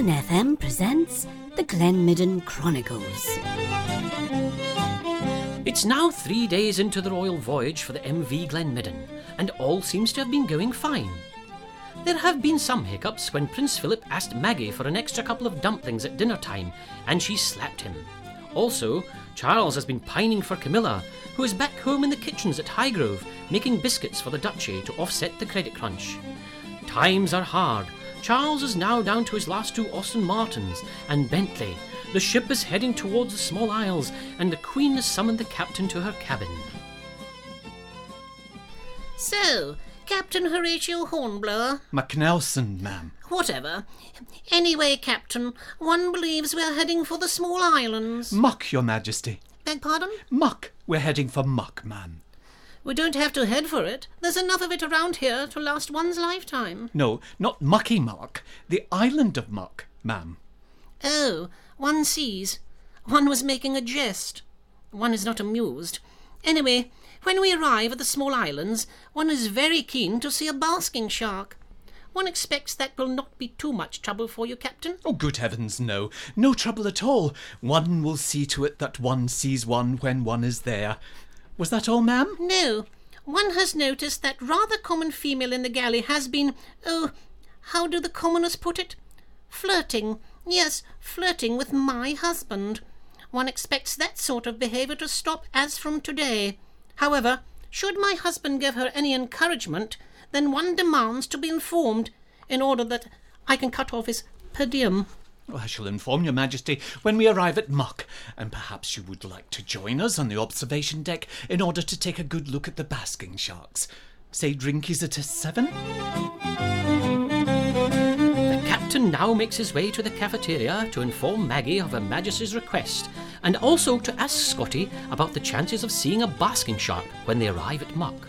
Golden FM presents the Glenmidden Chronicles. It's now 3 days into the royal voyage for the MV Glenmidden, and all seems to have been going fine. There have been some hiccups when Prince Philip asked Maggie for an extra couple of dumplings at dinner time, and she slapped him. Also, Charles has been pining for Camilla, who is back home in the kitchens at Highgrove, making biscuits for the duchy to offset the credit crunch. Times are hard. Charles is now down to his last two Aston Martins and Bentley. The ship is heading towards the small isles, and the Queen has summoned the captain to her cabin. So, Captain Horatio Hornblower? MacNelson, ma'am. Whatever. Anyway, Captain, one believes we're heading for the small islands. Muck, Your Majesty. Beg pardon? Muck. We're heading for Muck, ma'am. We don't have to head for it. There's enough of it around here to last one's lifetime. No, not Mucky Muck. The island of Muck, ma'am. Oh, one sees. One was making a jest. One is not amused. Anyway, when we arrive at the small islands, one is very keen to see a basking shark. One expects that will not be too much trouble for you, Captain. Oh, good heavens, no. No trouble at all. One will see to it that one sees one when one is there. Was that all, ma'am? No. One has noticed that rather common female in the galley has been, how do the commoners put it? Flirting. Yes, flirting with my husband. One expects that sort of behaviour to stop as from today. However, should my husband give her any encouragement, then one demands to be informed, in order that I can cut off his per diem. Oh, I shall inform Your Majesty when we arrive at Muck, and perhaps you would like to join us on the observation deck in order to take a good look at the basking sharks. Say drinkies at 7? The captain now makes his way to the cafeteria to inform Maggie of Her Majesty's request, and also to ask Scotty about the chances of seeing a basking shark when they arrive at Muck.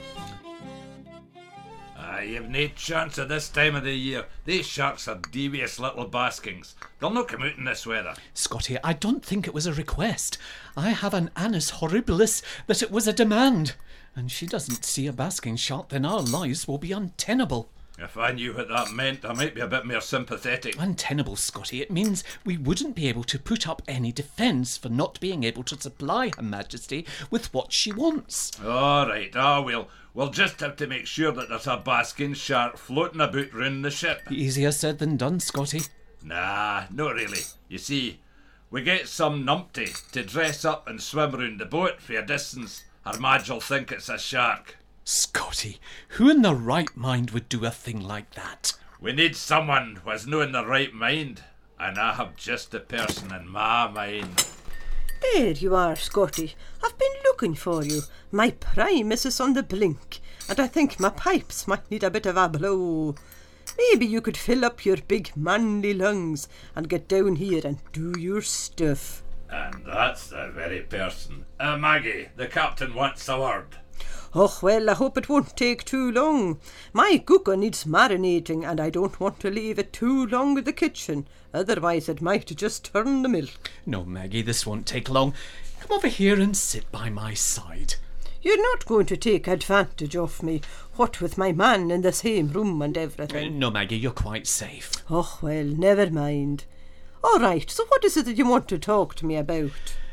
You've no chance at this time of the year. These sharks are devious little baskings. They'll not come out in this weather. Scotty, I don't think it was a request. I have an annus horribilis that it was a demand. And she doesn't see a basking shark, then our lives will be untenable. If I knew what that meant, I might be a bit more sympathetic. Untenable, Scotty. It means we wouldn't be able to put up any defence for not being able to supply Her Majesty with what she wants. All right, we'll just have to make sure that there's a basking shark floating about round the ship. Easier said than done, Scotty. Nah, not really. You see, we get some numpty to dress up and swim round the boat for a distance. Her Madge'll think it's a shark. Scotty, who in their right mind would do a thing like that? We need someone who has no in their right mind, and I have just the person in my mind. There you are, Scotty. I've been looking for you. My Primus is on the blink, and I think my pipes might need a bit of a blow. Maybe you could fill up your big manly lungs and get down here and do your stuff. And that's the very person. Maggie, the captain wants a word. Oh, well, I hope it won't take too long. My cooker needs marinating, and I don't want to leave it too long in the kitchen. Otherwise it might just turn the milk. No, Maggie, this won't take long. Come over here and sit by my side. You're not going to take advantage of me, what with my man in the same room and everything. No, Maggie, you're quite safe. Oh, well, never mind. All right, so what is it that you want to talk to me about?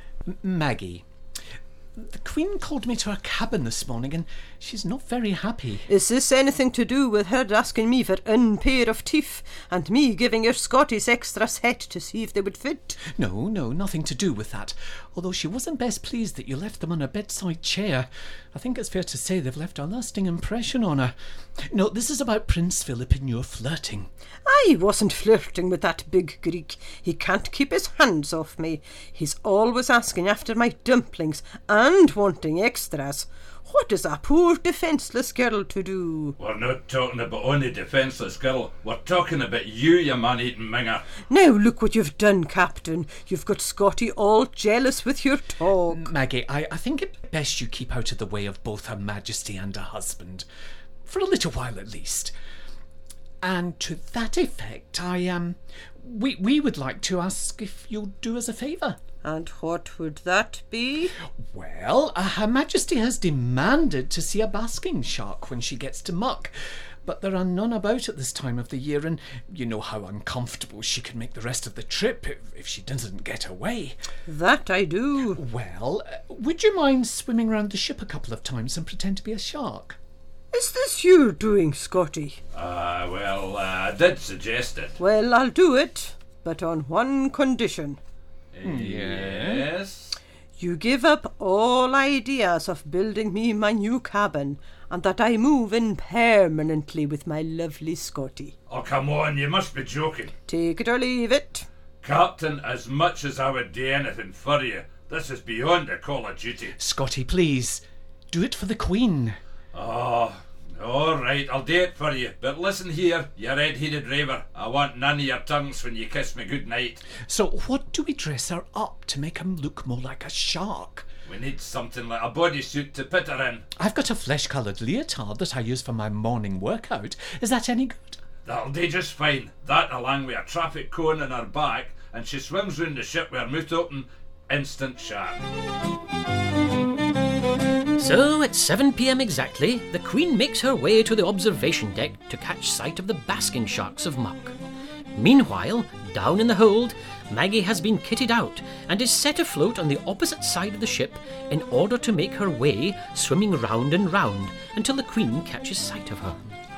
Maggie, the Queen called me to her cabin this morning and she's not very happy. Is this anything to do with her asking me for an pair of teeth and me giving her Scotty's extra set to see if they would fit? No, nothing to do with that. Although she wasn't best pleased that you left them on a bedside chair. I think it's fair to say they've left a lasting impression on her. No, this is about Prince Philip and your flirting. I wasn't flirting with that big Greek. He can't keep his hands off me. He's always asking after my dumplings and wanting extras. What is a poor defenceless girl to do? We're not talking about only defenceless girl. We're talking about you man-eating minger. Now look what you've done, Captain. You've got Scotty all jealous with your talk. Maggie, I think it best you keep out of the way of both Her Majesty and her husband. For a little while at least. And to that effect, we would like to ask if you'll do us a favour. And what would that be? Well, Her Majesty has demanded to see a basking shark when she gets to Muck, but there are none about at this time of the year, and you know how uncomfortable she can make the rest of the trip if she doesn't get away. That I do. Well, would you mind swimming round the ship a couple of times and pretend to be a shark? Is this you doing, Scotty? Well, I did suggest it. Well, I'll do it, but on one condition. Yes? You give up all ideas of building me my new cabin, and that I move in permanently with my lovely Scotty. Oh, come on, you must be joking. Take it or leave it. Captain, as much as I would do anything for you, this is beyond a call of duty. Scotty, please, do it for the Queen. Oh, all right, I'll do it for you. But listen here, you red-headed raver. I want none of your tongues when you kiss me good night. So what do we dress her up to make him look more like a shark? We need something like a bodysuit to put her in. I've got a flesh-coloured leotard that I use for my morning workout. Is that any good? That'll do just fine. That along with a traffic cone in her back, and she swims round the ship with her mouth open. Instant shark. So, at 7 p.m. exactly, the Queen makes her way to the observation deck to catch sight of the basking sharks of Muck. Meanwhile, down in the hold, Maggie has been kitted out and is set afloat on the opposite side of the ship in order to make her way, swimming round and round until the Queen catches sight of her.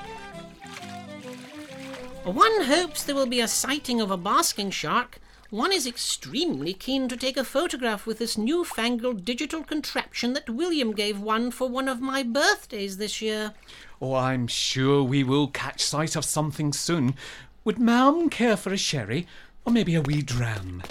One hopes there will be a sighting of a basking shark. One is extremely keen to take a photograph with this newfangled digital contraption that William gave one for one of my birthdays this year. Oh, I'm sure we will catch sight of something soon. Would Ma'am care for a sherry, or maybe a wee dram?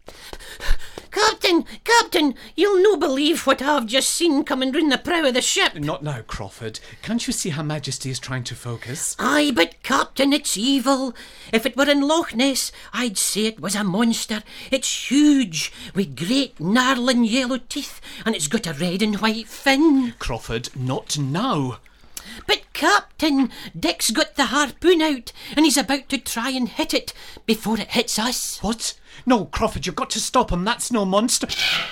Captain, you'll no believe what I've just seen coming round the prow of the ship. Not now, Crawford. Can't you see Her Majesty is trying to focus? Aye, but Captain, it's evil. If it were in Loch Ness, I'd say it was a monster. It's huge, with great gnarling yellow teeth, and it's got a red and white fin. Crawford, not now. But Captain, Dick's got the harpoon out, and he's about to try and hit it before it hits us. What? No, Crawford, you've got to stop him. That's no monster.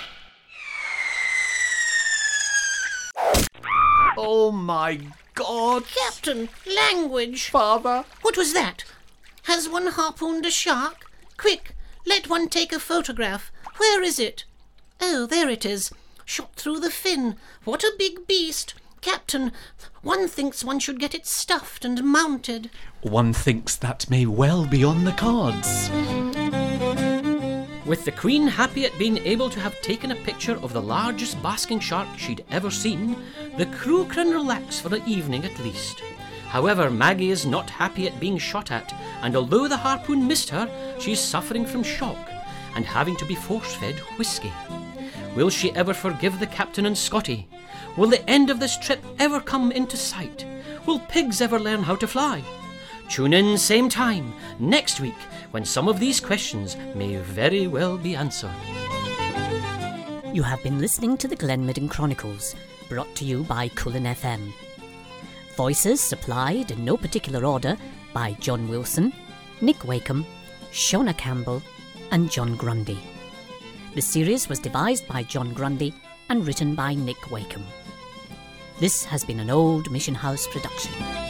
Oh, my God. Captain, language. Father. What was that? Has one harpooned a shark? Quick, let one take a photograph. Where is it? Oh, there it is. Shot through the fin. What a big beast. Captain, one thinks one should get it stuffed and mounted. One thinks that may well be on the cards. With the Queen happy at being able to have taken a picture of the largest basking shark she'd ever seen, the crew can relax for the evening at least. However, Maggie is not happy at being shot at, and although the harpoon missed her, she's suffering from shock and having to be force-fed whiskey. Will she ever forgive the Captain and Scotty? Will the end of this trip ever come into sight? Will pigs ever learn how to fly? Tune in same time next week when some of these questions may very well be answered. You have been listening to the Glenmidden Chronicles, brought to you by Cullen FM. Voices supplied in no particular order by John Wilson, Nick Wakeham, Shona Campbell and John Grundy. The series was devised by John Grundy and written by Nick Wakeham. This has been an Old Mission House production.